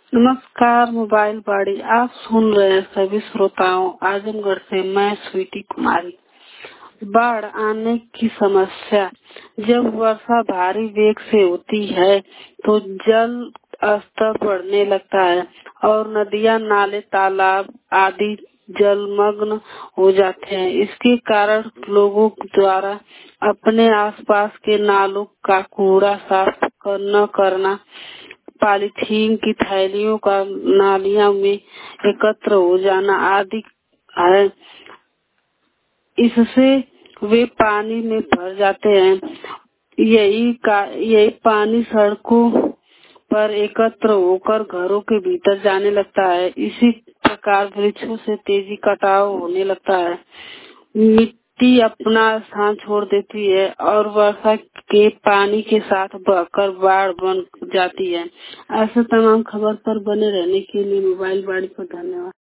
नमस्कार मोबाइल बाड़ी, आप सुन रहे हैं सभी श्रोताओं। आजमगढ़ से मैं स्वीटी कुमारी। बाढ़ आने की समस्या। जब वर्षा भारी वेग से होती है तो जल स्तर बढ़ने लगता है और नदियां, नाले, तालाब आदि जलमग्न हो जाते हैं। इसके कारण लोगों द्वारा अपने आसपास के नालों का कूड़ा साफ न करना, पॉलीथीन की थैलियों का नालियों में एकत्र हो जाना आदि है। इससे वे पानी में भर जाते हैं। यही पानी सड़कों पर एकत्र होकर घरों के भीतर जाने लगता है। इसी प्रकार वृक्षों से तेजी कटाव होने लगता है। मिट्टी अपना स्थान छोड़ देती है और वर्षा के पानी के साथ बहकर बाढ़ बन जाती है। ऐसे तमाम खबर पर बने रहने के लिए मोबाइल बाड़ी को धन्यवाद।